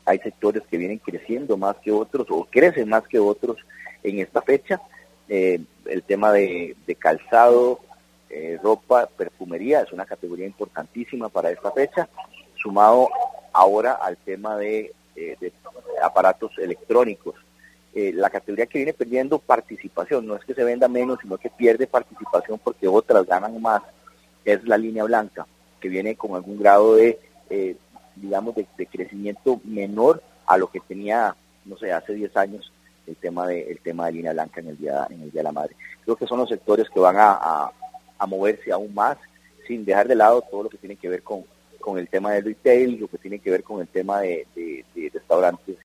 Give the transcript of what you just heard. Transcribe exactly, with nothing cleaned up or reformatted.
hay sectores que vienen creciendo más que otros o crecen más que otros en esta fecha. Eh, el tema de, de calzado, eh, ropa, perfumería es una categoría importantísima para esta fecha, sumado ahora al tema de, eh, de aparatos electrónicos. Eh, la categoría que viene perdiendo participación, no es que se venda menos, sino que pierde participación porque otras ganan más, es la línea blanca, que viene con algún grado de, eh, digamos, de, de crecimiento menor a lo que tenía, no sé, hace diez años el tema de el tema de línea blanca en el día en el día de la madre. Creo que son los sectores que van a, a, a moverse aún más, sin dejar de lado todo lo que tiene que ver con, con el tema del retail, lo que tiene que ver con el tema de, de, de restaurantes